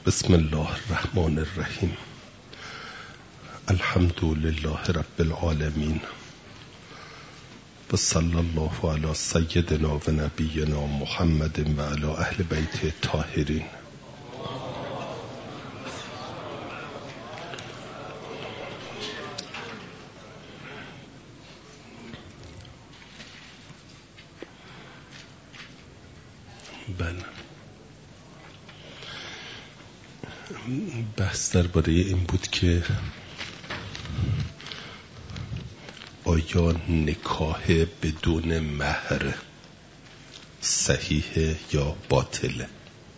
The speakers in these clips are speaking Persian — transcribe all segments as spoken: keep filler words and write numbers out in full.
بسم الله الرحمن الرحیم. الحمد لله رب العالمین و صلی الله علی سیدنا و نبینا محمد و علی اهل بیت الطاهرین. بله، بحث درباره این بود که آیا نکاح بدون مهر صحیح یا باطله؟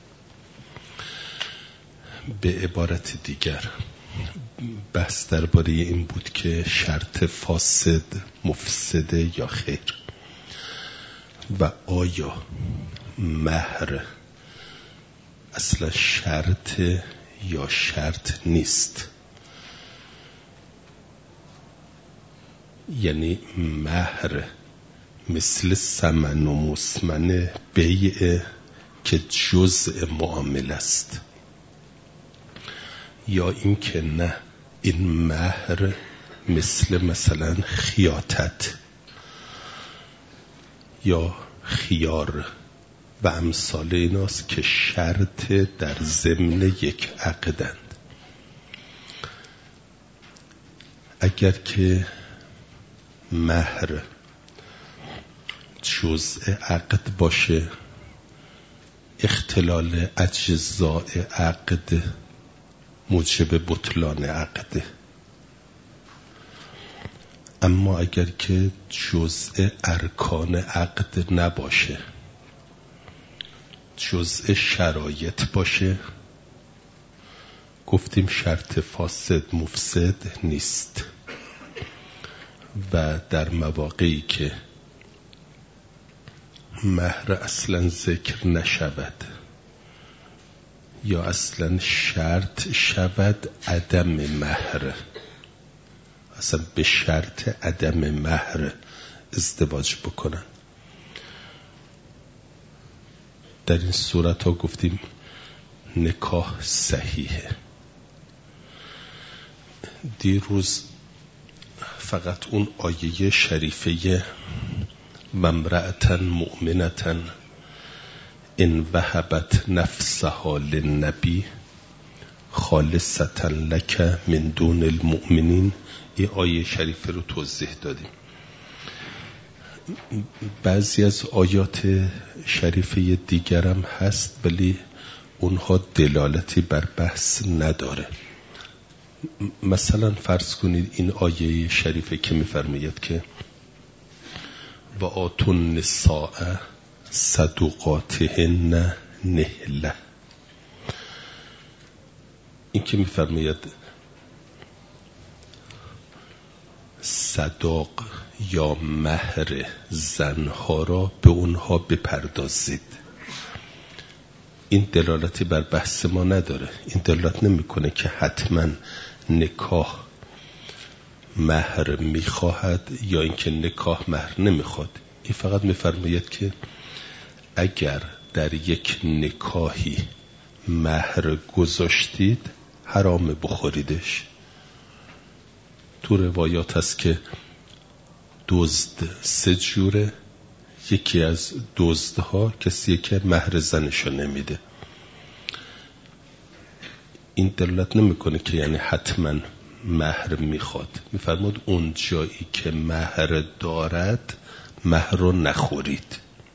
به عبارت دیگر بحث درباره این بود که شرط فاسد مفسده یا خیر، و آیا مهر اصلا شرط یا شرط نیست. یعنی مهر مثل ثمن و مسمن بیع که جزء معامله است، یا این که نه، این مهر مثل مثلا خیاطت یا خیار و امثال ایناست که شرط در ضمن یک عقدند. اگر که مهر جزء عقد باشه، اختلال اجزاء عقد موجب بطلان عقده. اما اگر که جزء ارکان عقد نباشه، جزء شرایط باشه، گفتیم شرط فاسد مفسد نیست. و در مواقعی که مهر اصلا ذکر نشود یا اصلا شرط شود عدم مهر، اصلا به شرط عدم مهر ازدواج بکنن، در این صورت ها گفتیم نکاح صحیحه. دیروز فقط اون آیه شریفه و امرأة مؤمنة ان وهبت نفسها للنبی خالصة لک من دون المؤمنین، این آیه شریفه رو توضیح دادیم. بعضی از آیات شریفه دیگرم هست ولی اونها دلالتی بر بحث نداره. مثلا فرض کنید این آیه شریفه که می‌فرماید که و آتوا النساء صدقاتهن نحله، این که می‌فرماید صداق یا مهر زنها را به اونها بپردازید، این دلالتی بر بحث ما نداره. این دلالت نمیکنه که حتما نکاح مهر میخواهد یا اینکه نکاح مهر نمیخواد. این فقط میفرماید که اگر در یک نکاحی مهر گذاشتید حرام بخوریدش. تو روایات هست که دزد سه جوره، یکی از دزدها کسیه که مهر زنشو نمیده. این دلالت نمیکنه که یعنی حتما مهر میخواد. میفرماد اون جایی که مهر دارد مهر رو نخورید.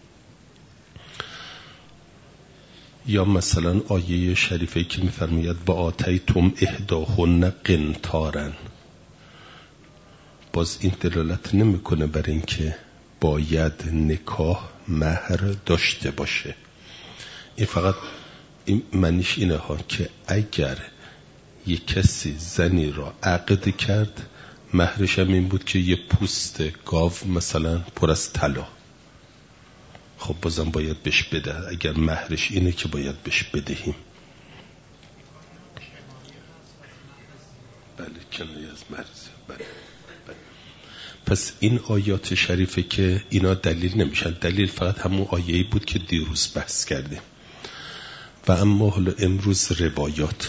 یا مثلا آیه شریفه که میفرماید و آتیتم احداهن قنطارا، باز این دلالت نمیکنه بر این که باید نکاح مهر داشته باشه. این فقط این معنیش اینه ها که اگر یک کسی زنی را عقد کرد، مهرش هم این بود که یه پوست گاو مثلا پر از طلا، خب بازم باید بهش بده. اگر مهرش اینه که باید بهش بدهیم. بله، کنایه از مرز. بله. بله. پس این آیات شریفه که اینا دلیل نمیشن. دلیل فقط همون آیه‌ای بود که دیروز بحث کردیم. و اما حالا امروز روایات،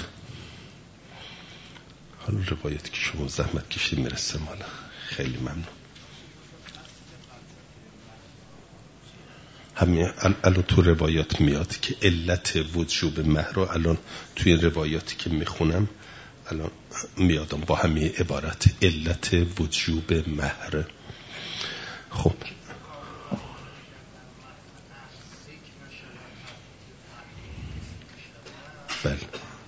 حالا روایاتی که شما زحمت کشید میرسه مالا. خیلی ممنون. همین الان تو روایات میاد که علت وجوب مهر، الان توی روایاتی که میخونم الان میادم با همین عبارت علت وجوب مهر. خب بله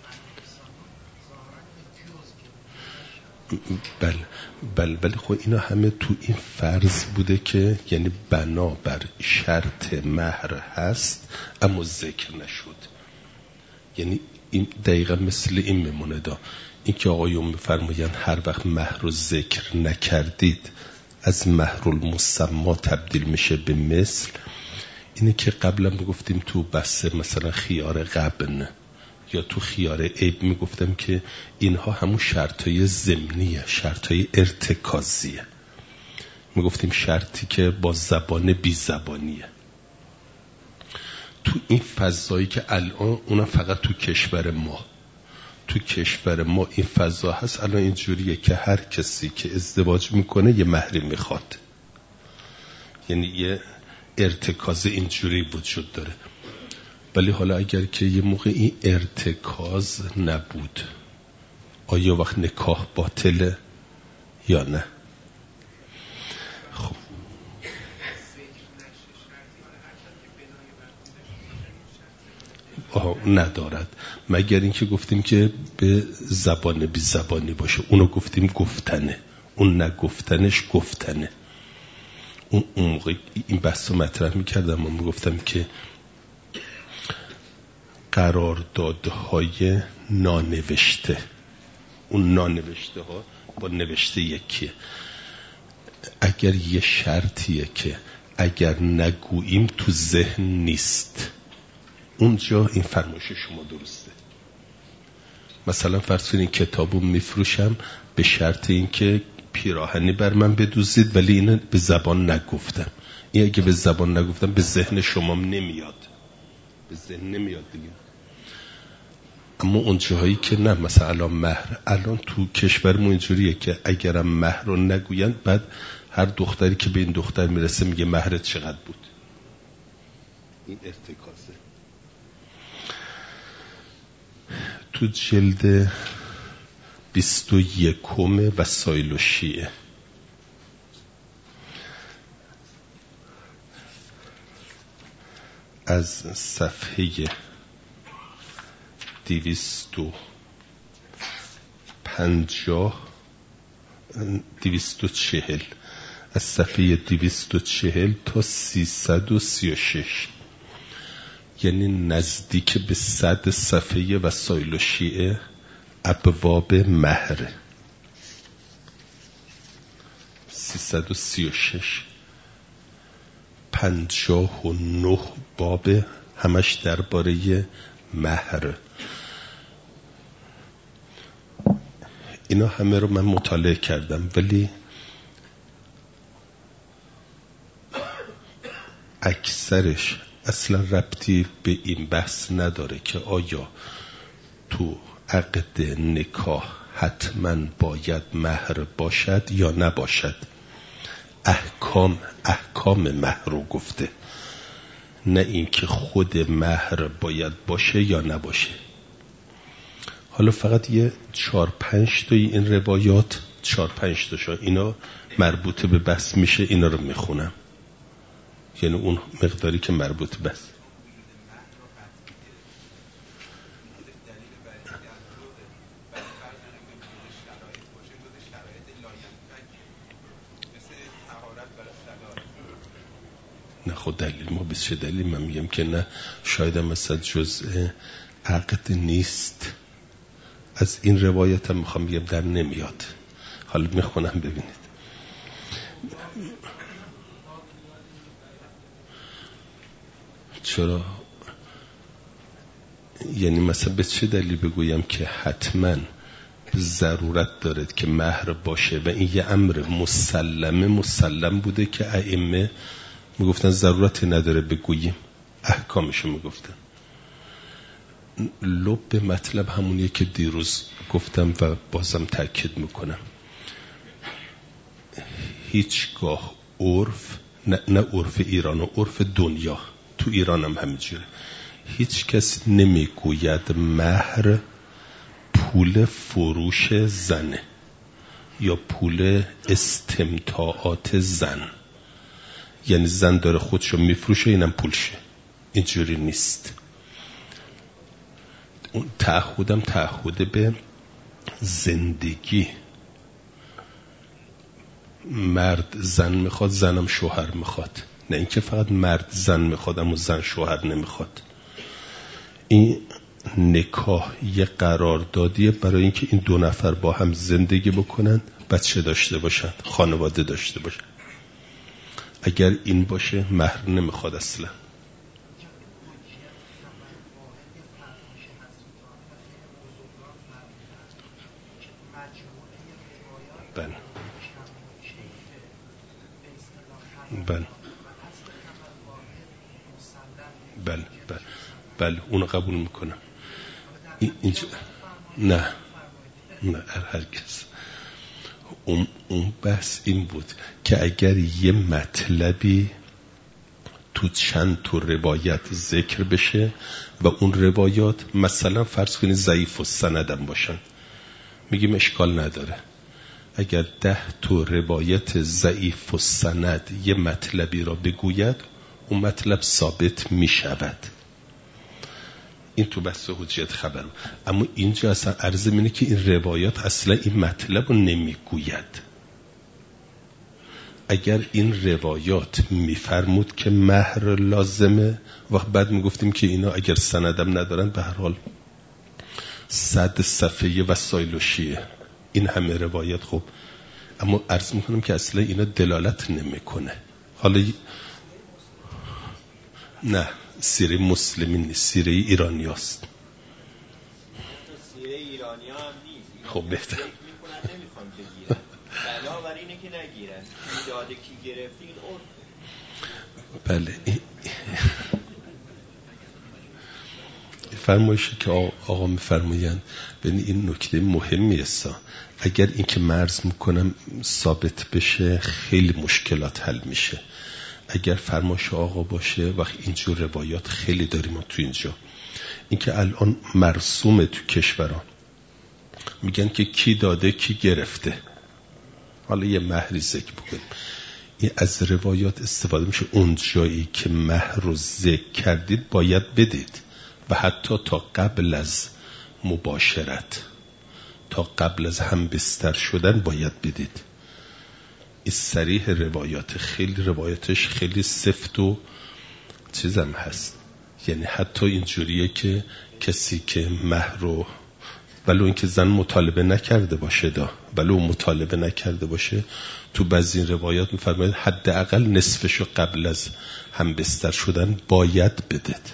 بله بله بله خب اینا همه تو این فرض بوده که یعنی بنابر شرط مهر هست اما ذکر نشد. یعنی این دقیقا مثل این میمونه دا این که آقایون میفرماین هر وقت مهر رو ذکر نکردید از مهر المسما تبدیل میشه به مثل. اینه که قبلا میگفتیم تو بحث مثلا خیار غبن یا تو خیار عیب میگفتم که اینها همون شرطای ضمنیه، شرطای ارتکازیه. میگفتیم شرطی که با زبان بی زبانیه. تو این فضایی که الان اونم فقط تو کشور ما، تو کشور ما این فضا هست الان اینجوریه که هر کسی که ازدواج میکنه یه مهری میخواد، یعنی یه ارتکاز اینجوری وجود داره. ولی حالا اگر که یه موقع این ارتکاز نبود آیا وقت نکاح باطله یا نه؟ خب آها ندارد، مگر اینکه گفتیم که به زبان بی زبانی باشه، اونو گفتیم گفتنه، اون نگفتنش گفتنه. اون موقع این بحث رو مطرح میکردم و میگفتم که قراردادهای نانوشته، اون نانوشته ها با نوشته یکیه. اگر یه شرطیه که اگر نگوییم تو ذهن نیست، اونجا این فرمایش شما درسته. مثلا فرض کنید کتابو میفروشم به شرط این که پیراهنی بر من بدوزید ولی اینو به زبان نگفتم. این اگه به زبان نگفتم به ذهن شما نمیاد، به ذهن نمیاد دیگه. اما اون جاهایی که نه، مثلا الان مهر، الان تو کشورمون اینجوریه که اگرم مهر رو نگوین بعد هر دختری که به این دختر میرسه میگه مهرت چقدر بود. این ارتکازه. تو جلد بیست و یکم وسایل و شیعه از صفحه دویست و پنجاه دویست و چهل از صفحه دویست و چهل تا سیصد و سی و شش، یعنی نزدیک به صد صفحه وسایل و شیعه ابواب مهر. سیصد و سی و شش پنجاه و نه باب همش درباره مهر. اینا همه رو من مطالعه کردم ولی اکثرش اصلا ربطی به این بحث نداره که آیا تو عقد نکاح حتما باید مهر باشد یا نباشد. احکام احکام مهر رو گفته، نه اینکه خود مهر باید باشه یا نباشه. حالا فقط یه چار پنج تا این روایات، چار پنج تاشا اینا مربوط به بحث میشه، اینا رو میخونم، یعنی اون مقداری که مربوط به بحث. نه خود دلیل ما بسیار دلیل من میگم که نه، شاید مثلا جزء عقد نیست. از این روایت هم میخوام بگم در نمیاد. حالا میخونم ببینید. چرا؟ یعنی مثلا به چه دلیل بگویم که حتما ضرورت دارد که مهر باشه و این یه امر مسلمه مسلم بوده که ائمه میگفتن ضرورتی نداره بگوییم، احکامشو میگفتن. لب مطلب همونیه که دیروز گفتم و بازم تأکید میکنم. هیچگاه عرف، نه, نه عرف ایران و عرف دنیا، تو ایران هم همینجوره، هیچ کس نمیگوید مهر پول فروش زنه یا پول استمتاعات زن، یعنی زن داره خودشو میفروشه اینم پولشه. اینجوری نیست. اون تعهدم تعهد به زندگی. مرد زن میخواد، زنم شوهر میخواد، نه اینکه فقط مرد زن میخواد اما زن شوهر نمیخواد. این نکاح یه قراردادیه برای اینکه این دو نفر با هم زندگی بکنن، بچه داشته باشن، خانواده داشته باشن. اگر این باشه مهر نمیخواد اصلا. بله بله بله بله بله اونو قبول میکنم. اینجا نه نه هرگز. اون اون بحث این بود که اگر یه مطلبی تو چند تا روایت ذکر بشه و اون روایات مثلا فرض کنید ضعیف و سندم باشن، میگیم اشکال نداره. اگر ده تا روایت ضعیف و سند یه مطلبی را بگوید اون مطلب ثابت میشود. این تو بحث حجیت خبر. اما اینجا اصلا عرض اینه که این روایات اصلا این مطلب رو نمیگوید. اگر این روایات میفرمود که مهر لازمه، وقت بعد میگفتیم که اینا اگر سندم ندارن به هر حال صد صفحه وسایل و شیعه این همه روایت. خب اما عرض میکنم که اصلا اینا دلالت نمیکنه. حالا نه سیره مسلمین نیست، سیره ایرانی هست. سیره ایرانی هم نیست. خب بهتر میکنن نمیخوان بگیرن، بنابراین اینه که نگیرن. داده کی گرفتی این عرفه. بله فرمایشه که آقا میفرمایند ببین این نکته مهمی است. اگر این که مرز میکنم ثابت بشه خیلی مشکلات حل میشه. اگر فرمایش آقا باشه وقت اینجور روایات خیلی داریم ما تو اینجا. این که الان مرسومه تو کشوران میگن که کی داده کی گرفته، حالا یه مهری ذکر بکنیم، این از روایات استفاده میشه. اون جایی که مهر رو ذکر کردید باید بدید و حتی تا قبل از مباشرت، تا قبل از هم بستر شدن باید بدید. این صریح روایات، خیلی روایاتش خیلی سفت و چیزم هست. یعنی حتی اینجوریه که کسی که مهر رو ولو اینکه زن مطالبه نکرده باشه دا ولو مطالبه نکرده باشه، تو بعضی روایات میفرماید حداقل نصفشو قبل از هم بستر شدن باید بدید.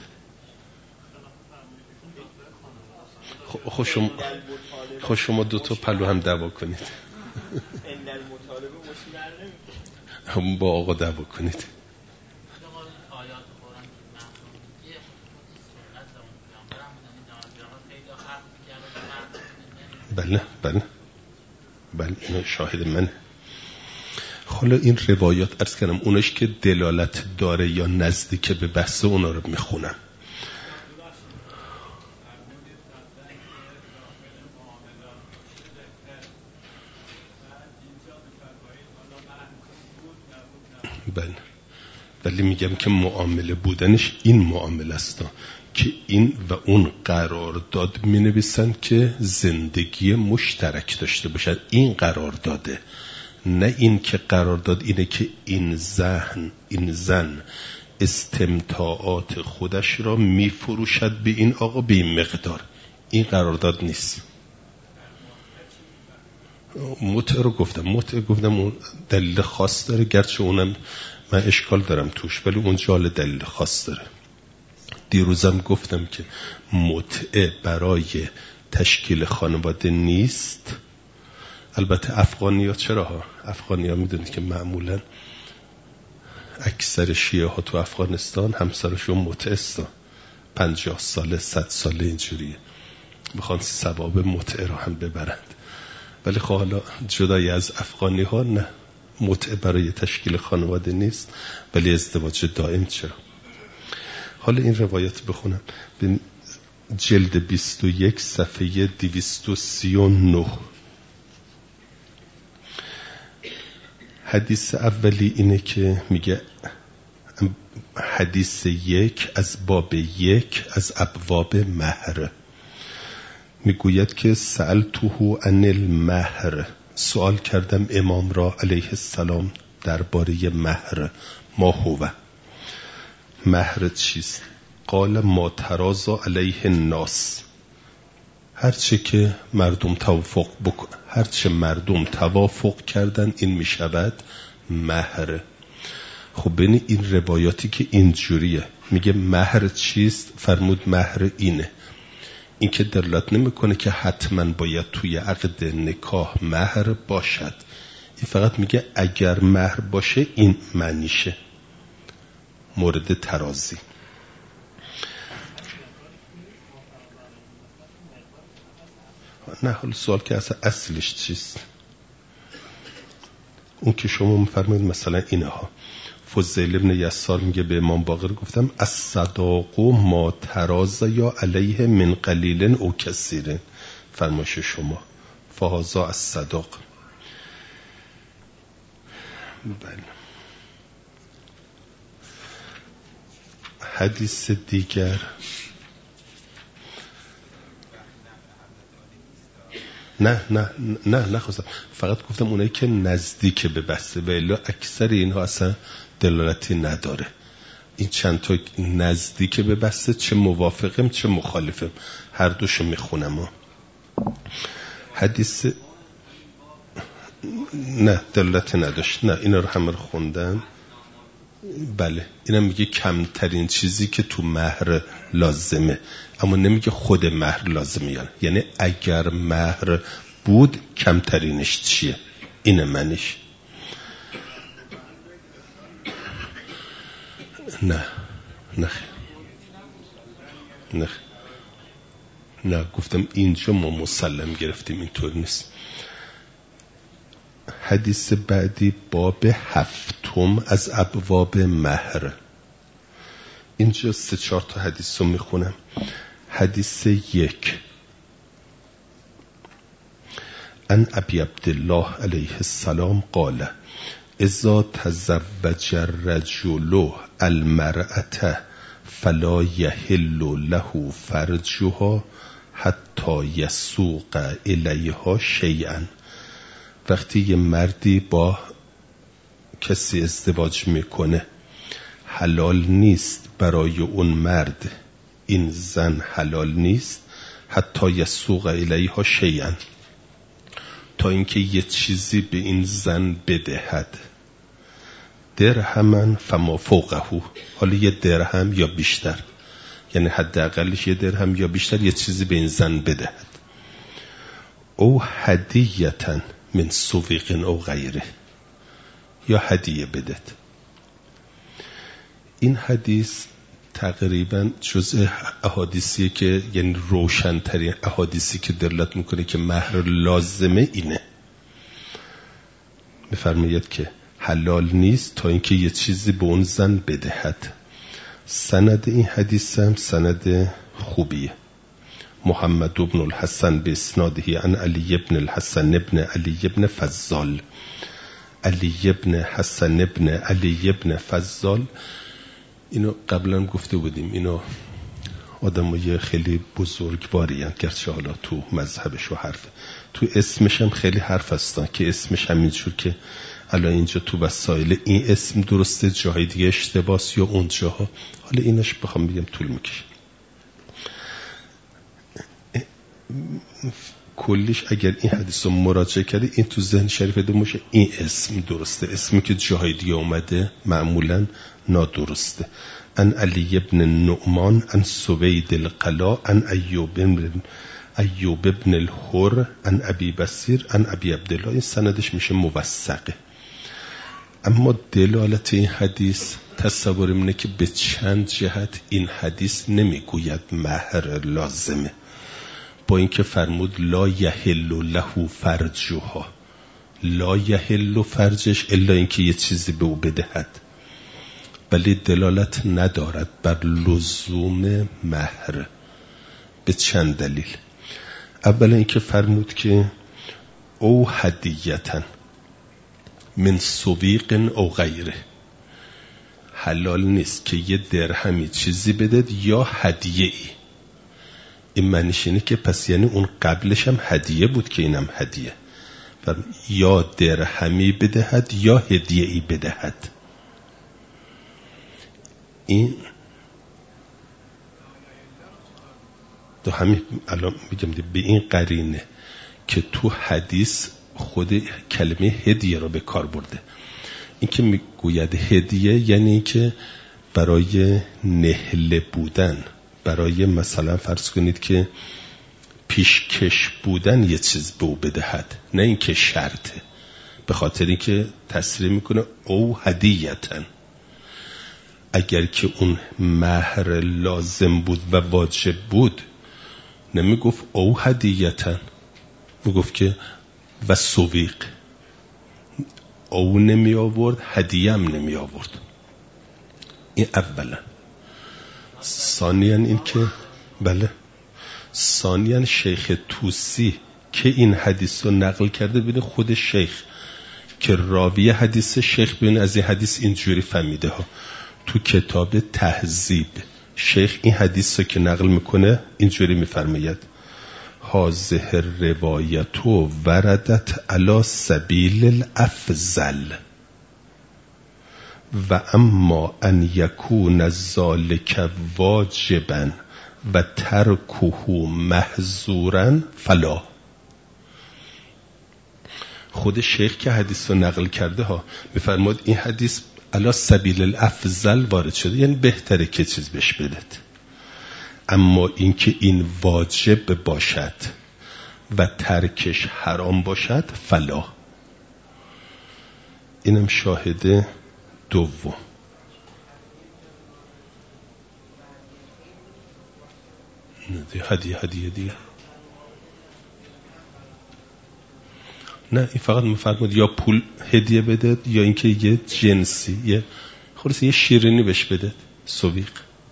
خب شما خب شما دو تا پلو هم دعوا کنید. هم با آقا دعوا کنید. بله بله بله اینو شاهد من. حالا این روایات عرض کردم اونش که دلالت داره یا نزدیک به بحث اونا رو میخونم. بله ولی میگم که معامله بودنش این معامله است که این و اون قرارداد می نویسن که زندگی مشترک داشته باشد. این قرارداده، نه این که قرارداد اینه که این زن این زن استمتاعات خودش را می فروشد به این آقا به این مقدار. این قرارداد نیست. متع رو گفتم متع گفتم اون دلیل خاص داره، گرچه اونم من اشکال دارم توش، ولی اون جال دلیل خاص داره. دیروزم گفتم که متعه برای تشکیل خانواده نیست. البته افغانی ها چرا ها افغانی ها میدونید که معمولا اکثر شیعه ها تو افغانستان همسرشون متعه است. پنجاه ساله صد ساله اینجوریه، میخوان ثواب متعه رو هم ببرند. ولی خب حالا جدای از افغانی ها نه، متعه برای تشکیل خانواده نیست ولی ازدواج دائم چرا. حالا این روایت بخونم. به جلد بیست و یک صفحه دویست و سی و نه. حدیث اولی اینه که میگه حدیث یک از باب یک از ابواب مهر، میگوید که سألته عن المهر، سوال کردم امام را علیه السلام درباره مهر. ما هو، مهر چیست؟ قال ما ترازا علیه الناس، هرچه که مردم توافق بکن، هرچه مردم توافق کردن این میشود مهر. خب ببین این روایاتی که اینجوریه میگه مهر چیست، فرمود مهر اینه. این که دلالت نمیکنه که حتما باید توی عقد نکاح مهر باشد، این فقط میگه اگر مهر باشه این معنیشه. مورد ترازی نه، حالا سوال که اصلا اصلش چیست؟ اون که شما میفرمایید مثلا اینه ها. فضیل ابن یسار میگه به امام باقر گفتم الصداق ما تراز یا علیه من قلیل او کثیر، فرمایش شما فهذا الصداق. بله. حدیث دیگر نه نه نه نه خواستم، فقط گفتم اونایی که نزدیک به بسته، و الا اکثر اینها اصلا دلالتی نداره. این چند تا نزدیک به بسته، چه موافقم چه مخالفم، هر دوشو میخونم. حدیث نه دلالتی نداشت، نه اینا رو همه رو خوندم. بله اینا میگه کمترین چیزی که تو مهر لازمه، اما نمیگه خود مهر لازمه، یعنی یعنی اگر مهر بود کمترینش چیه، اینه منیش. نه نه نه نه گفتم اینجا ما مسلم گرفتیم، اینطور نیست. حدیث بعدی باب هفتم از ابواب مهر. اینجا سه چهار تا حدیث رو میخونم. حدیث یک، ان ابی عبدالله علیه السلام قال اذا تزوج الرجل المرأة فلا يحل له فرجها حتی یسوق الیها شیئا. وقتی یه مردی با کسی ازدواج میکنه، حلال نیست برای اون مرد، این زن حلال نیست حتی یسوق الیها شیئا، تا اینکه یه چیزی به این زن بدهد. درهمن فما فوقه، حالا یه درهم یا بیشتر، یعنی حداقلش یه درهم یا بیشتر یه چیزی به این زن بدهد. او هدیه‌تن من سویق او غیره، یا هدیه بدهد. این حدیث تقریبا جزء احادیثیه که یعنی روشن‌ترین احادیثی که دلالت میکنه که مهر لازمه اینه. میفرماید که حلال نیست تا اینکه یه چیزی به اون زن بدهد. سند این حدیث هم سند خوبیه. محمد ابن الحسن به اسناده عن علی ابن الحسن ابن علی ابن فضال. علی ابن حسن ابن علی ابن فضال، اینو قبلا گفته بودیم، اینو آدمای خیلی بزرگواری هستند، گرچه حالا تو مذهبش و حرف، تو اسمش هم خیلی حرف هستن که اسمش همینجور که الان اینجا تو وسایل این اسم درسته، جای دیگه اشتباس یا اونجاها. حالا اینش بخوام بگم طول میکشه. کلیش اگر این حدیث رو مراجعه کردی این تو ذهن شریف دومشه، این اسم درسته، اسمی که جای دیگه اومده معمولا نادرسته. ان علی ابن نعمان ان سوید القلا ان ایوب ابن ایوب ابن الحر ان ابی بصیر ان ابی عبدالله. این سندش میشه موثقه. اما دلالت این حدیث تصورم اینه که به چند جهت این حدیث نمیگوید مهر لازمه، با اینکه فرمود لا یحل له فرجها، لا یحل فرجش الا اینکه یه چیزی به او بدهد، ولی دلالت ندارد بر لزوم مهر به چند دلیل. اولا اینکه فرمود که او هدیتن من سویق او غیره، حلال نیست که یه درهمی چیزی بدهد یا هدیه ای. این معنیش اینه که پس یعنی اون قبلش هم هدیه بود که اینم هدیه، یا درهمی بدهد یا هدیه ای بدهد. این دو همین الان میگم به این قرینه که تو حدیث خود کلمه هدیه رو به کار برده. این که میگوید هدیه یعنی این که برای نهله بودن، برای مثلا فرض کنید که پیشکش بودن یه چیز به او بدهد، نه این که شرطه، به خاطر این که تصریح میکنه او هدیتن. اگر که اون مهر لازم بود و واجب بود نمیگفت او هدیتن، میگفت که و سویق، او نمی آورد هدیه هم نمی آورد. این اولا. ثانیاً این که بله ثانیاً شیخ توسی که این حدیث رو نقل کرده، ببین خود شیخ که راوی حدیث، شیخ ببین از این حدیث اینجوری فهمیده ها. تو کتاب تهذیب شیخ این حدیث رو که نقل میکنه اینجوری میفرماید هذه الروایت وردت علی سبیل الافضل و اما ان یکون ذلک واجبا و ترکه محظورا فلا. خود شیخ که حدیث رو نقل کرده ها میفرماد این حدیث علی سبیل الافضل وارد شده، یعنی بهتره که چیز بهش بدهد، اما اینکه این واجب باشد و ترکش حرام باشد فلا. اینم شاهد دوم. هدیه هدیه دیگه نه، این فقط مفرمود یا پول هدیه بده یا اینکه یه جنسی، یه خلاص یه شیرینی بهش بده، سویق.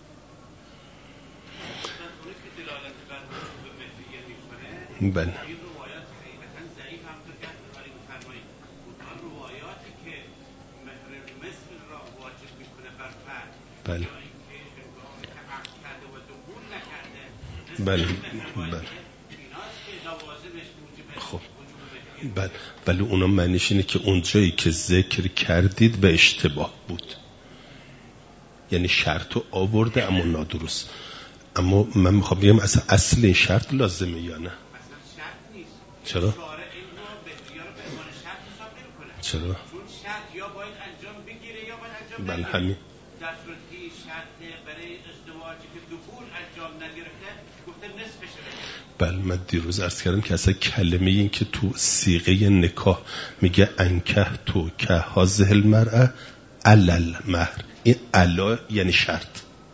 بله بله بله بله خب بله ولی اونا معنیش اینه که اونجایی که ذکر کردید به اشتباه بود، یعنی شرطو آورده اما نادرست. اما من میخوام بگم اصلا اصل این شرط لازمه یا نه؟ چرا؟ چرا؟ چون شرط یا باید انجام بگیره یا باید انجام بله نگیره. همین. در صورتی شرط برای ازدواجی که دخول انجام نگرفته گفته نصفشه. بله من دیروز عرض کردم که اصلا کلمه این که تو صیغه نکاح میگه انکه تو که هذه المرأه علل مهر، این علا یعنی شرط.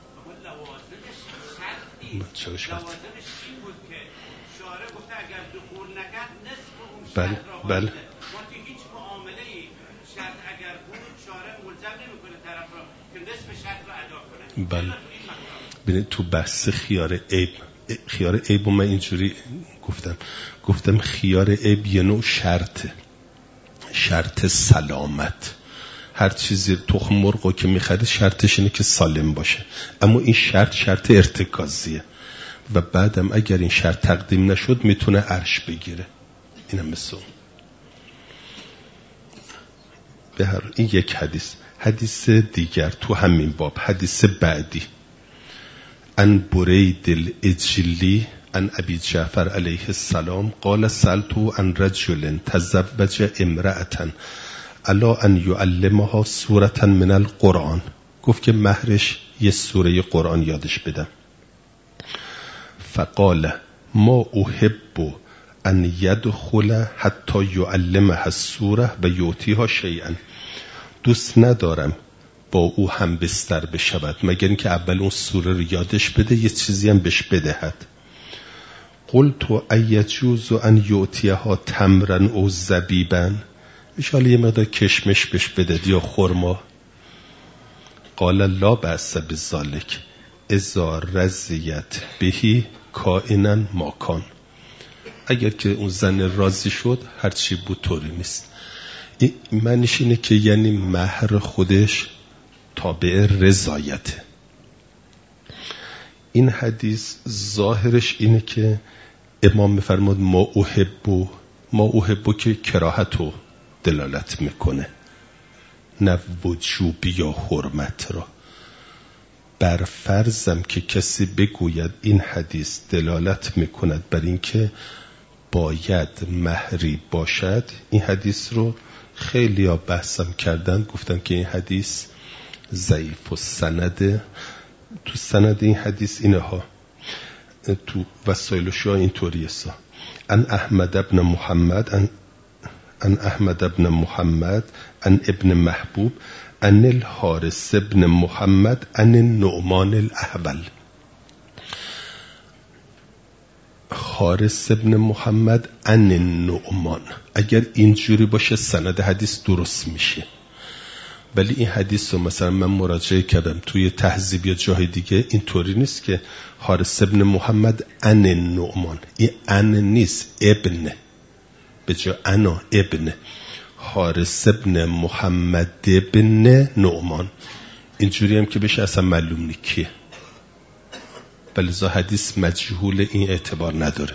چرا شرط؟ لوازمش این بود که شارع گفته اگر دخول نکرد نصف اون شرط بله را بله وقتی هیچ معامله‌ای شرط اگر بود شارع ملزم نمی‌کنه طرف را که نصف شرط را ادا کنه. بله ببینید تو بحث خیار عیب، خیار عیب رو من اینجوری گفتم گفتم خیار عیب یه نوع شرطه، شرط سلامت. هر چیزی تخم مرغو که میخره شرطش اینه که سالم باشه، اما این شرط شرط ارتکازیه و بعدم اگر این شرط تقدیم نشد میتونه عرش بگیره. اینم مثل اون. به هر این یک حدیث. حدیث دیگر تو همین باب، حدیث بعدی، ان برید الاجلی ان ابی جعفر علیه السلام قال سألتو ان رجل تزوج امرأة الا ان یعلمها سورة من القرآن، گفت که مهرش یه سوره قرآن یادش بدم. فقال ما احب ان یدخل حتی یعلمها السوره و یعطیها شیئا. دوست ندارم با او هم بستر بشود مگر اینکه اول اون سوره رو یادش بده یه چیزی هم بهش بدهد. قلت ایجوز ان یعطیها تمرا او زبیبا، میشه یه مقدار کشمش بهش بدهد یا خرما. قال لا بأس بذلک اذا رضیت بهی کائنا ما کان، اگر که اون زن راضی شد هر چی بود طوری نیست. این معنیش اینه که یعنی مهر خودش تابع رضایته. این حدیث ظاهرش اینه که امام میفرماد ما احبو ما احبو که کراهتو دلالت میکنه، نه وجوب یا حرمت را. بر فرضم که کسی بگوید این حدیث دلالت میکند بر این که باید مهری باشد، این حدیث رو خیلی ها بحثم کردن، گفتن که این حدیث ضعیف و سند. تو سند این حدیث اینه ها، تو وسایل شاه اینطوریه سا ان احمد ابن محمد ان, ان احمد ابن محمد ان ابن محبوب ان الحارث ابن محمد ان نعمان الاحول. حارث ابن محمد ان نعمان، اگر اینجوری باشه سند حدیث درست میشه. ولی این حدیث رو مثلا من مراجعه کردم توی تهذیب یا جای دیگه اینطوری نیست که حارث ابن محمد ان نعمان، این ان نیست، ابن، به جای انا ابن، حارث ابن محمد ابن نعمان. اینجوری هم که بشه اصلا معلوم نیست کیه، ولی ذا حدیث مجهول، این اعتبار نداره.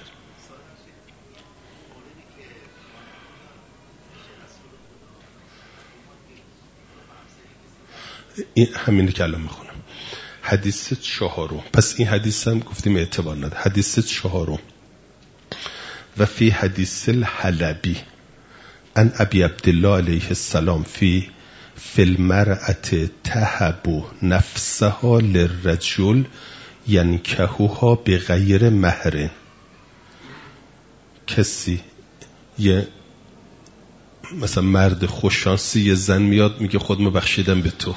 این همینه که الان میخونم. حدیث چهارم، پس این حدیث هم گفتیم اعتبار نداره. حدیث چهارم و فی حدیث الحلبی ان ابی عبدالله علیه السلام فی فی المرأة تهب نفسها للرجل ینکهوها بغیر مهر. کسی یه مثلا مرد خوششانسی یه زن میاد میگه خودمو بخشیدم به تو،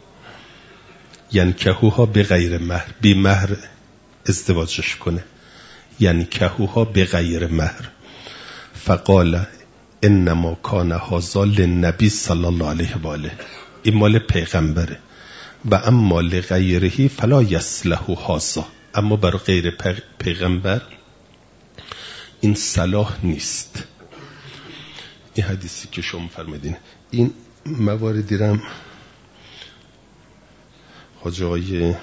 ینکهوها بغیر مهر، بی مهر ازدواجش کنه، ینکهوها بغیر مهر. فقال انما کان هذا للنبی صلی الله علیه و آله، این مال پیغمبره. و اما لغیره فلا یصلح هذا، اما برای غیر پیغمبر این صلاح نیست. این حدیثی که شما فرمودین، این مواردی رم حاجی آقای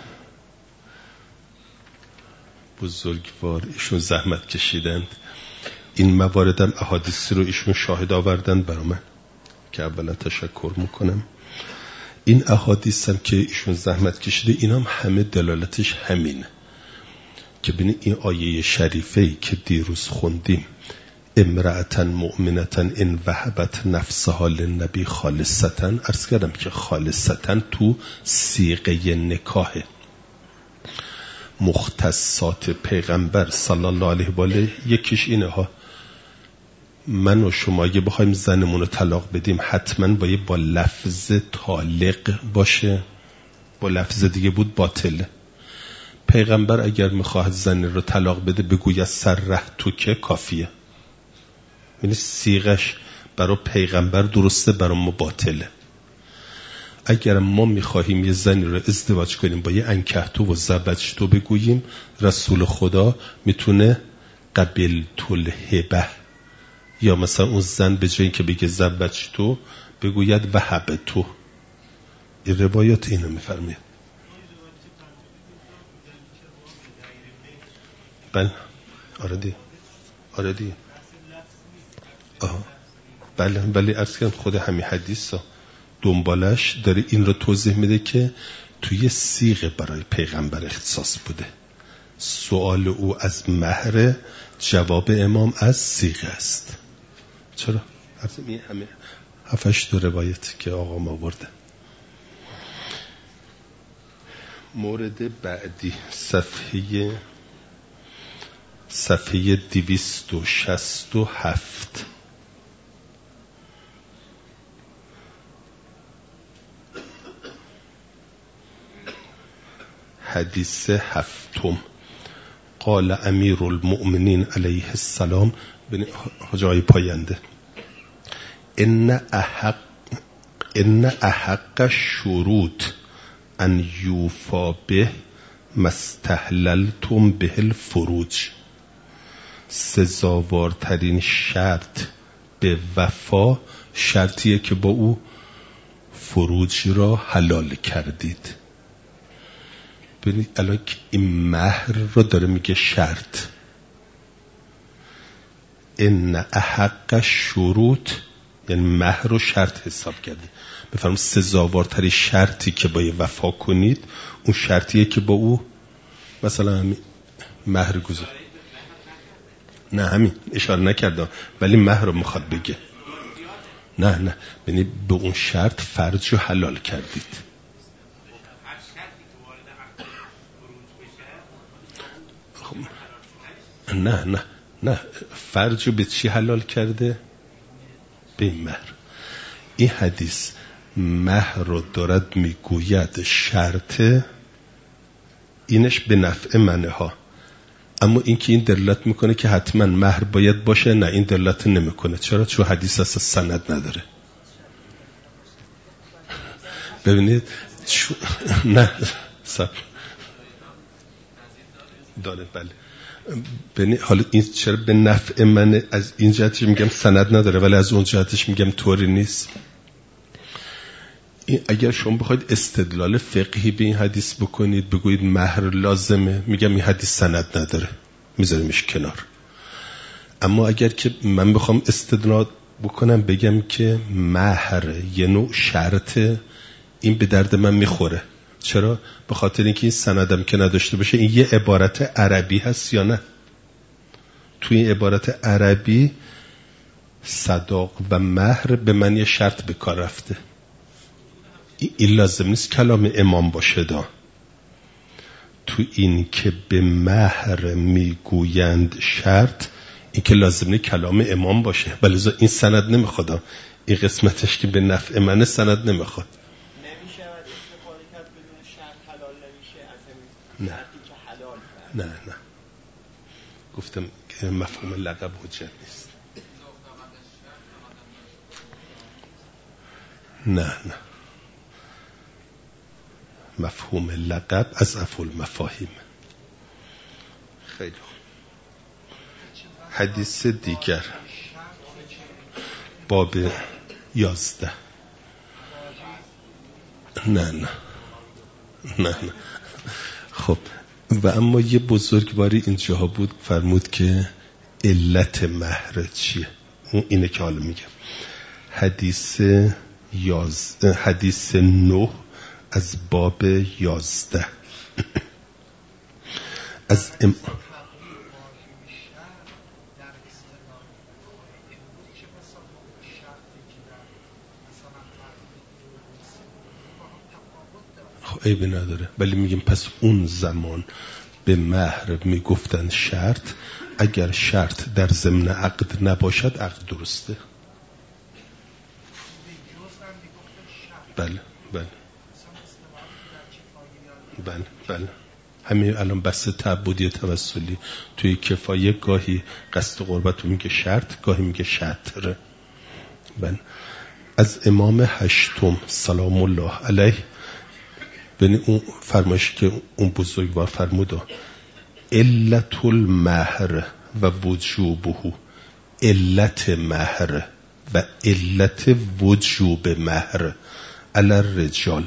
بزرگوار ایشون زحمت کشیدند، این مواردم احادیثی رو ایشون شاهد آوردن برای من که اولا تشکر میکنم. این احادیث هم که ایشون زحمت کشیده این هم همه دلالتش همینه که ببینید این آیه شریفه‌ای که دیروز خوندیم، امرأة مؤمنة ان وهبت نفسها للنبی خالصة، عرض کردم که خالصة تو صیغه نکاح، مختصات پیغمبر صلی الله علیه و آله یکیش اینه ها، من و شما اگه بخوایم زنمون رو طلاق بدیم حتما باید با لفظ طالق باشه، با لفظ دیگه بود باطله. پیغمبر اگر میخواهد زن رو طلاق بده بگوید سرح تو که کافیه، یعنی صیغش برای پیغمبر درسته، برای ما باطله. اگر ما میخواهیم یه زنی رو ازدواج کنیم با یه انکحتو و زوجتو بگوییم، رسول خدا میتونه قبلت الهبه، یا مثلا اون زن به جایی که بگه زوجتو بگوید وهبتو. این روایات اینو میفرمید. بله آره دی آره دی آه. بله ولی عرض کنم خود همین حدیث ها دنبالش داره این رو توضیح میده که توی صیغه برای پیغمبر اختصاص بوده. سوال او از مهر، جواب امام از صیغه است. چرا؟ این همه هفتش دو روایت که آقا ما برده. مورد بعدی صفحه صفحه دویست و شست و هفت. حدیث هفتم، قال امیر المؤمنین علیه السلام، جای پاینده، ان احق ان احق شروط ان یوفا به مستحللتم به الفروج، سزاوارترین شرط به وفا شرطیه که با او فروج را حلال کردید. ببینید الان این مهر رو داره میگه شرط. ان احق شروط یعنی مهر رو شرط حساب کرده. بفرمایید سزاوارترین شرطی که باید وفا کنید اون شرطیه که با او مثلا همین مهر گذار. نه همین اشاره نکردم ولی مهر رو میخواد بگه. نه نه یعنی به اون شرط فرج رو حلال کردید. خب نه نه نه فرج رو به چی حلال کرده؟ به این مهر. این حدیث مهر رو دارد میگوید شرط، اینش به نفع منه ها، اما این که این دلالت میکنه که حتما مهر باید باشه، نه این دلالت نمیکنه. چرا؟ چون حدیث اصلا سند نداره. ببینید چو... نه سب داره بله. ببینید حالا این چرا به نفع منه؟ از این جهتش میگم سند نداره ولی از اون جهتش میگم طوری نیست. این اگر شما بخواید استدلال فقهی به این حدیث بکنید بگویید مهر لازمه، میگم این حدیث سند نداره، میذاریمش کنار. اما اگر که من بخوام استدلال بکنم بگم که مهر یه نوع شرطه، این به درد من میخوره. چرا؟ به خاطر اینکه این سندم که نداشته باشه. این یه عبارت عربی هست یا نه؟ توی این عبارت عربی صداق و مهر به من یه شرط به کار رفته. این لازم نیست کلام امام باشه دا. تو این که به مهر میگویند شرط، این که لازم نیست کلام امام باشه. ولی این سند نمیخواد. این قسمتش که به نفع منه سند نمیخواد. نمیشه استفاده کرد بدون شرط حلال نمیشه از این نه. شرطی که حلال کرد. نه نه گفتم که مفهوم لقب حجت نیست. نه نه مفهوم لقب از افعال مفاهیم. خیلی خوب. حدیث دیگر باب یازده. نه نه نه نه خب و اما یه بزرگواری اینجاها بود فرمود که علت مهر چیه. اون اینه که حالا میگم. حدیث یاز حدیث نه از باب یازده از ام... خب عیبی نداره ولی میگیم پس اون زمان به مهر میگفتن شرط، اگر شرط در ضمن عقد نباشد عقد درسته. بله بله بله بله همین الان بحث تعبدی توسلی توی کفایه گاهی قصد قربت رو میگه شرط، گاهی میگه شطر. بله. از امام هشتم سلام الله علیه ببین اون فرمایش که اون بزرگوار فرموده علت المهر و وجوبه، علت مهر و علت وجوب مهر علی الرجال.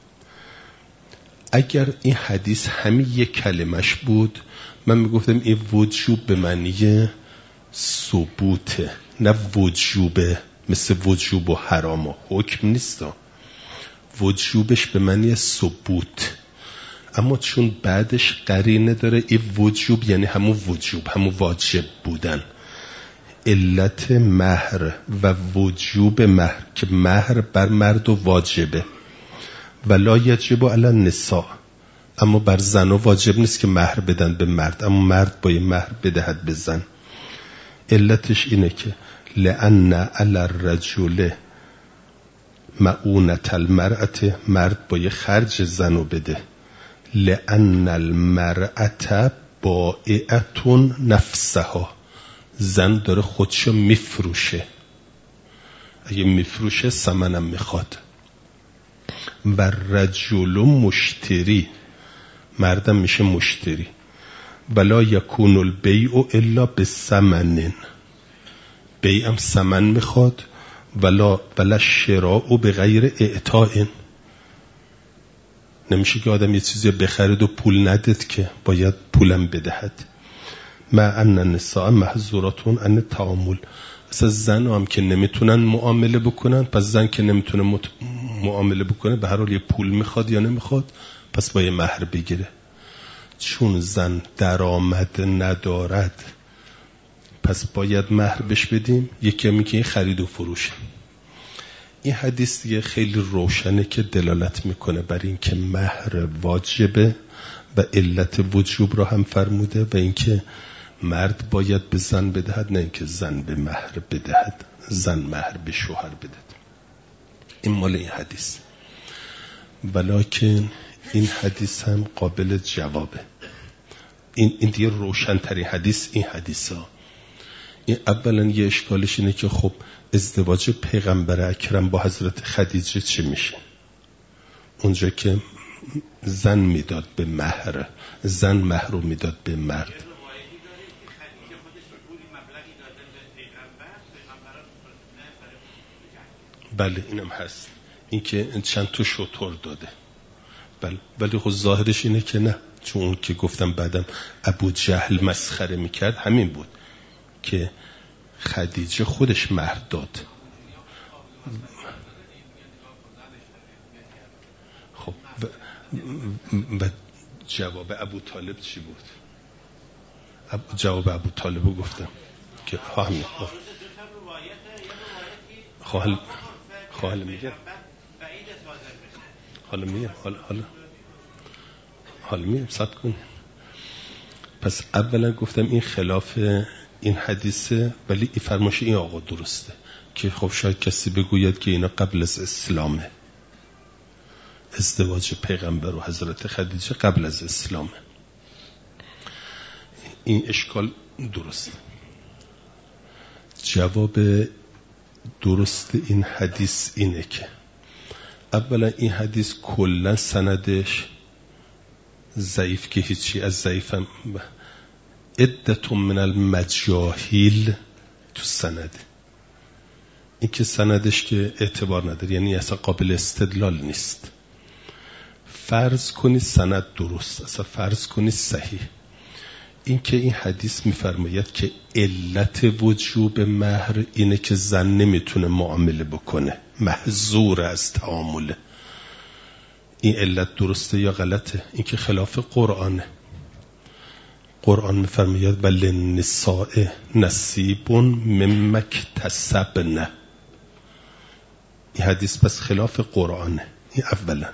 اگر این حدیث همین یک کلمش بود من میگفتم این وجوب به معنی ثبوته، نه وجوب مثل وجوب و حرام و حکم نیست. وجوبش به معنی ثبوت، اما چون بعدش قرینه داره این وجوب یعنی همون وجوب، همون واجب بودن. علت مهر و وجوب مهر که مهر بر مرد و واجبه ولا یجب علی النساء، اما بر زن و واجب نیست که مهر بدن به مرد، اما مرد باید مهر بدهد به زن. علتش اینه که لأن علی الرجل معونت المرأة، مرد باید خرج زنو بده. لأن المرأة بائعة نفسها، زن داره خودشو میفروشه، اگه میفروشه ثمنم میخواد. و رجل مشتری، مردم میشه مشتری. ولا یکون البیع الا بثمن، بیعم ثمن میخواد. ولا ولا شراء بغیر اعطاء، نمیشه که آدم یه چیزی بخرد و پول ندید، که باید پولم بدهد. مع ان النساء محظوراتون ان تعامل، اصلا زن هم که نمیتونن معامله بکنن، پس زن که نمیتونه مت... معامله بکنه به هر حال یه پول میخواد یا نمیخواد، پس با یه مهر بگیره. چون زن درآمد ندارد پس باید مهر بش بدیم. یکی هم که این خرید و فروشه. این حدیث دیگه خیلی روشنه که دلالت میکنه بر این که مهر واجبه و علت وجوب را هم فرموده، و اینکه مرد باید به زن بدهد، نه اینکه زن به مهر بدهد، زن مهر به شوهر بدهد. این مال این حدیث. ولیکن این حدیث هم قابل جوابه. این این دیگه روشن ترین حدیث این حدیث ها. این اولا یه اشکالش اینه که خب ازدواج پیغمبر اکرم با حضرت خدیجه چه میشه؟ اونجا که زن میداد به مهر، زن مهر رو میداد به مرد. بله اینم هست، این که چند تا شتر داده. بله، ولی خب ظاهرش اینه که نه، چون اون که گفتم بعدم ابو جهل مسخره میکرد همین بود که خدیجه خودش مهر داد. خب و, و جواب ابو طالب چی بود؟ اب جواب ابو طالب رو گفتم که ها همین. خواهل خواهل میگه حالا میگه حالا حالا حالا میگه صد کن. پس اولا گفتم این خلاف این حدیثه، ولی این فرمایش این آقا درسته که خب شاید کسی بگوید که اینا قبل از اسلامه، ازدواج پیغمبر و حضرت خدیجه قبل از اسلامه. این اشکال درسته. جواب درست این حدیث اینه که اولا این حدیث کلا سندش ضعیف که هیچی، از ضعیف هم عدت من المجاهیل تو سند، این که سندش که اعتبار نداره، یعنی اصلا قابل استدلال نیست. فرض کنی سند درست، اصلا فرض کنی صحیح، این که این حدیث میفرماید که علت وجوب مهر اینه که زن نمیتونه معامله بکنه، محظور از تعامله. این علت درسته یا غلطه؟ این که خلاف قرآنه. قرآن میفرماید وللنساء نصیب مما اکتسبن. این حدیث پس خلاف قرآنه. این اولا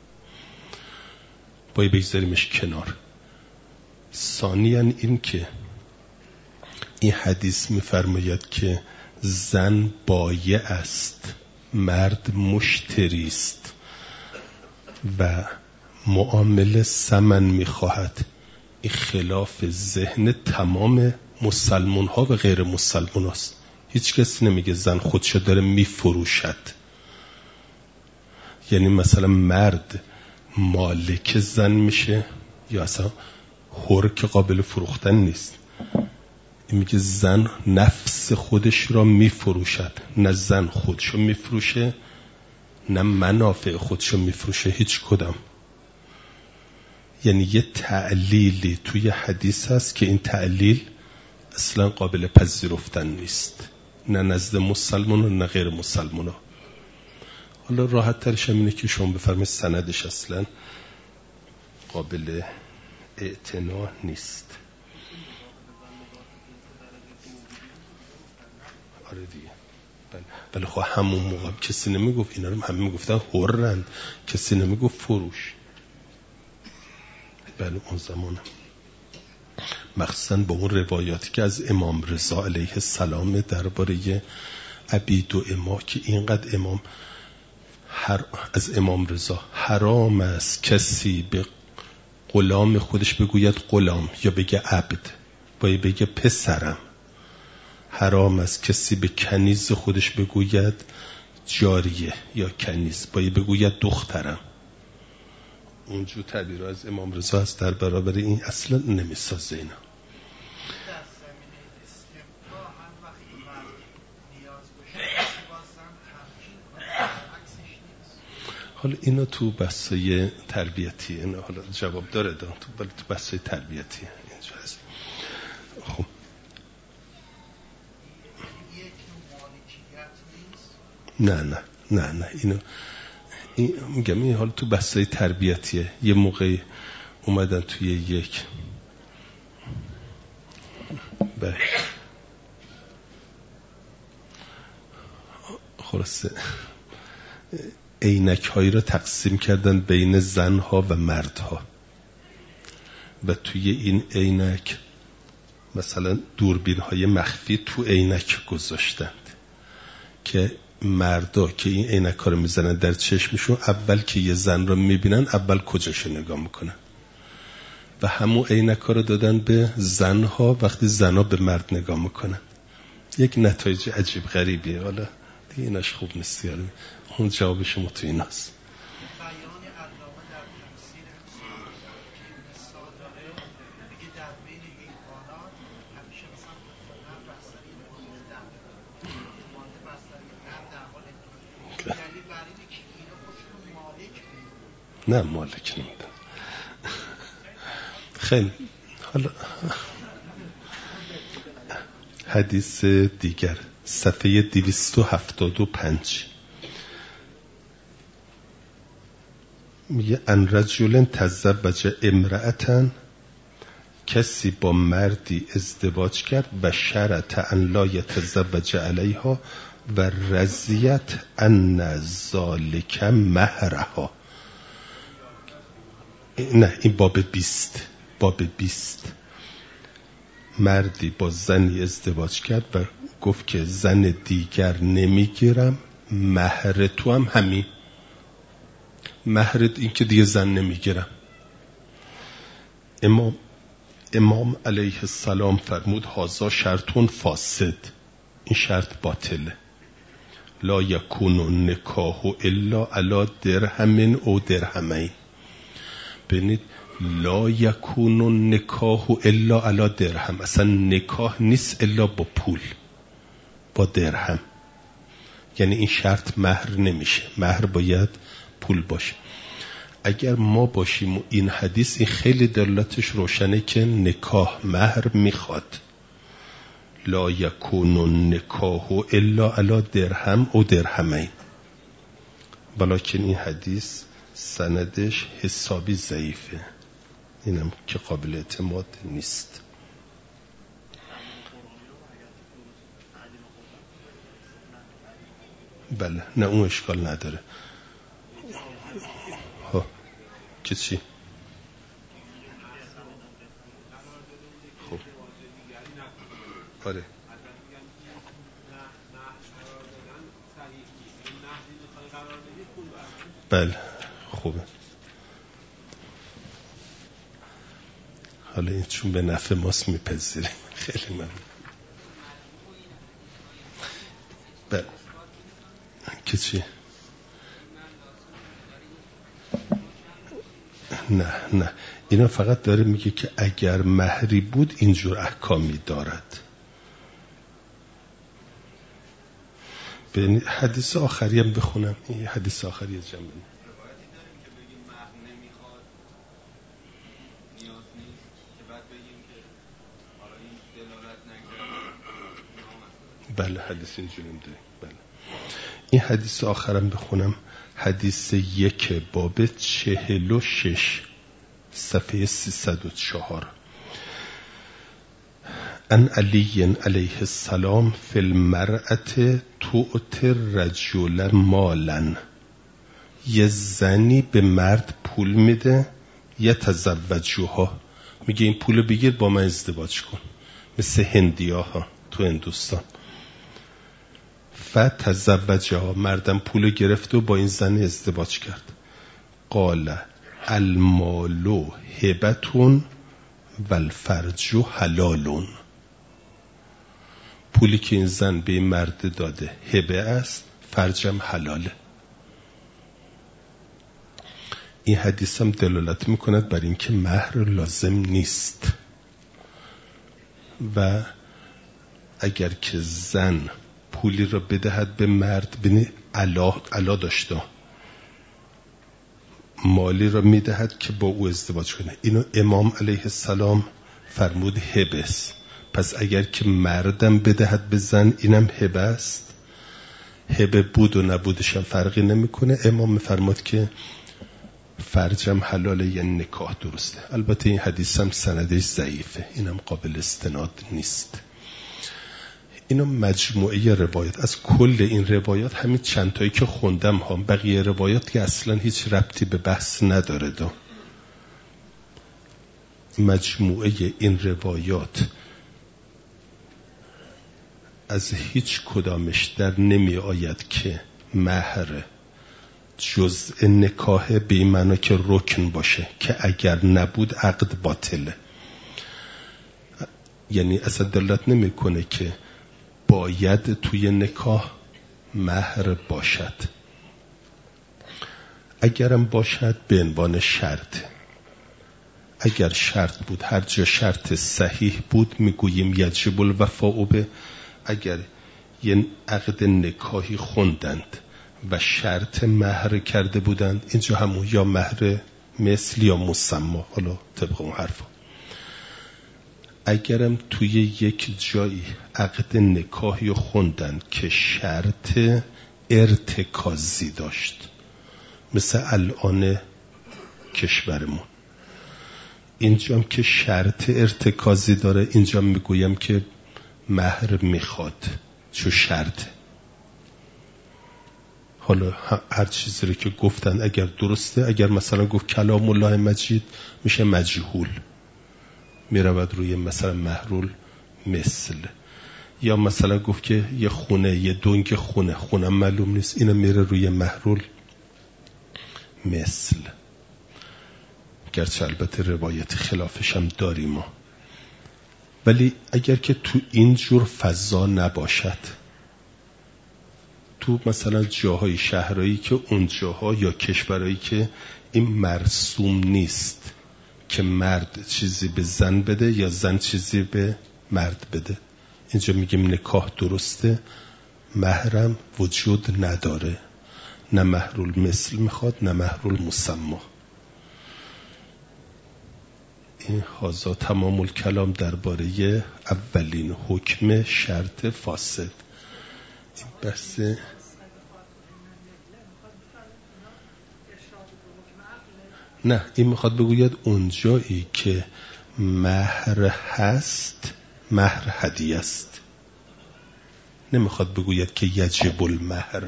باید بگذاریمش کنار. ثانیاً این که این حدیث میفرماید که زن بایع است، مرد مشتری است و معامله ثمن میخواهد. این خلاف ذهن تمام مسلمان ها و غیر مسلمان هاست. هیچ کسی نمیگه زن خودشو داره میفروشد. یعنی مثلا مرد مالک زن میشه یا اصلا حر که قابل فروختن نیست. این میگه زن نفس خودش را میفروشد، نه زن خودشو میفروشه نه منافع خودشو میفروشه، هیچ کدام. یعنی یه تعلیلی توی حدیث هست که این تعلیل اصلا قابل پذیرفتن نیست، نه نزد مسلمان و نه غیر مسلمان ها. حالا راحت ترش هم اینه که شما بفرمایید سندش اصلا قابل اعتنا نیست. آره دیگه. بله خب همون موقع کسی نمیگفت، اینا رو همه میگفتن حرند، کسی نمیگفت فروش. بله اون زمان مخصوصا با اون روایاتی که از امام رضا علیه السلام درباره عبید و اما که اینقدر امام هر از امام رضا حرام است کسی به غلام خودش بگوید غلام یا بگه عبد، باید بگه پسرم. حرام است کسی به کنیز خودش بگوید جاریه یا کنیز، باید بگوید دخترم. اونجور تعبیر از امام رضا هست، در برابر این اصلا نمیسازه اینا. حالا اینا تو بحثای تربیتی، اینا حالا جواب داره دان تو ولی تو بحثای تربیتی اینجا هست. خب نه نه نه نه اینو این میگم این حالا تو بحثای تربیتیه. یه موقعی اومدن توی یک بله خلاصه عینک هایی را تقسیم کردن بین زنها و مردها و توی این عینک مثلا دوربین های مخفی تو عینک گذاشتند که مردا که این عینک ها رو میزنن در چشمشون، اول که یه زن رو میبینن اول کجاشو نگاه میکنن و همون عینک ها رو دادن به زنها وقتی زنها به مرد نگاه میکنن. یک نتایج عجیب غریبیه. حالا دیگه ایناش خوب نیست یارم. اون جواب شما تو این هست. نه مالک نمیدن. خیلی حالا حدیث دیگر صفحه دویست و هفتاد و پنج میگه ان رجل تزوج امرأة، کسی با مردی ازدواج کرد و شرط ان لا یتزوج علیها و رضیت ان ذالک مهرها. نه این باب بیست باب بیست مردی با زنی ازدواج کرد و گفت که زن دیگر نمیگیرم، مهر تو هم همین، مهر این که دیگه زن نمیگیرم. امام امام علیه السلام فرمود هازا شرطون فاسد، این شرط باطله. لا یکون النکاح الا علی درهم او درهمین. ببینید لا یکون النکاح الا علی درهم، اصلا نکاح نیست الا با پول، با درهم. یعنی این شرط مهر نمیشه، مهر باید پول باشه. اگر ما باشیم و این حدیث، این خیلی دلالتش روشنه که نکاح مهر میخواد. لا یکون النکاح الا علی درهم او درهمین. ولیکن این حدیث سندش حسابی ضعیفه، اینم که قابل اعتماد نیست. بله نه اون اشکال نداره. ها که چی؟ خب آره بله خوبه. حالا این چون به نفع ماست میپذیریم. خیلی ممنون. بله که چی؟ نه نه اینا فقط داره میگه که اگر مهری بود اینجور احکامی دارد. به حدیث آخری هم بخونم، این حدیث آخری جمعه بله حدیث اینجوریم داریم. بله این حدیث آخرم بخونم، حدیث یک باب چهل و شش صفحه سیصد و چهار. ان علی علیه السلام فی المرأة تؤت الرجل مالا، یه زنی به مرد پول میده، یتزوجها، میگه این پول بگیر با من ازدواج کن، مثل هندیا ها تو هندوستان. فتزوجها، مردم پول گرفت و با این زن ازدواج کرد. قال المال هبتون و الفرج حلالون. پولی که این زن به این مرد داده هبه است، فرجم حلاله. این حدیث هم دلالت میکند بر اینکه مهر لازم نیست و اگر که زن پولی را بدهد به مرد، بینی علا, علا داشته مالی را میدهد که با او ازدواج کنه، اینو امام علیه السلام فرمود هبه است. پس اگر که مردم بدهد به زن، اینم هبه است. هبه بود و نبودش هم فرقی نمیکنه. امام میفرماد که فرجم حلاله، یعنی نکاح درسته. البته این حدیث هم سندش ضعیفه، اینم قابل استناد نیست. اینو مجموعه روایت از کل این روایات، همین چند تایی که خوندم ها، بقیه روایات که اصلا هیچ ربطی به بحث نداره دو. مجموعه این روایات از هیچ کدامش در نمی آید که مهر جزء نکاح به این معنی که رکن باشه که اگر نبود عقد باطله. یعنی اصلا دلالت نمی کنه که باید توی نکاح مهر باشد. اگرم باشد به عنوان شرط. اگر شرط بود، هر جا شرط صحیح بود میگوییم یجب الوفاء به. اگر یه عقد نکاحی خوندند و شرط مهر کرده بودند، اینجا همون یا مهر مثل یا مسما، حالا طبق اون حرفا. اگرم توی یک جایی عقد نکاحی خوندند که شرط ارتکازی داشت، مثل الان کشورمون، اینجام که شرط ارتکازی داره، اینجا میگویم که مهر میخواد چو شرط. حالا هر چیزی رو که گفتن اگر درسته، اگر مثلا گفت کلام الله مجید، میشه مجهول، میرود روی مثلا محرول مثل. یا مثلا گفت که یه خونه، یه دنگ خونه، خونه معلوم نیست، اینو میره روی محرول مثل. گرچه البته روایت خلافش هم داریم ما. ولی اگر که تو این جور فضا نباشد، تو مثلا جاهای شهرهایی که اون جاها یا کشورهایی که این مرسوم نیست که مرد چیزی به زن بده یا زن چیزی به مرد بده، اینجا میگیم نکاح درسته، محرم وجود نداره، نه محرول مثل میخواد نه محرول مسما. این هازا تمام الکلام درباره اولین حکم شرط فاسد. این بحث نه، این میخواد بگوید اونجایی که مهر هست، مهر هدیه است. نمیخواد بگوید که یجب المهر.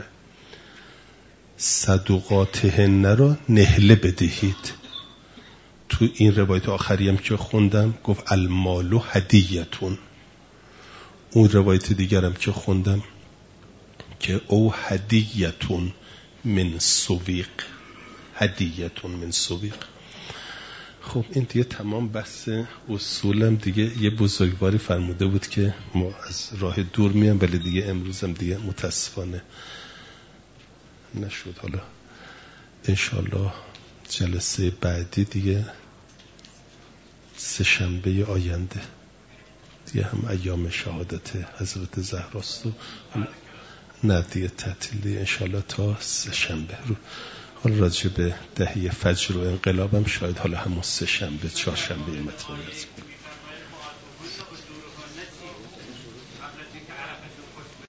صدقاتهن را نهله بدهید. تو این روایت آخری هم که خوندم گفت المال هدیتون. اون روایت دیگرم که خوندم که او هدیتون من سویق، هدیتون من سویق. خب این دیگه تمام بحث اصولم دیگه. یه بزرگواری فرموده بود که ما از راه دور میام، ولی دیگه امروزم دیگه متاسفانه نشد. حالا انشالله جلسه بعدی دیگه سه شنبه آینده دیگه هم ایام شهادت حضرت زهراست و نه دیگه تعطیلی انشالله تا سه شنبه رو. حالا راجع به دهی فجر و انقلابم شاید حالا همون سه شنبه چهار شنبه مطمئن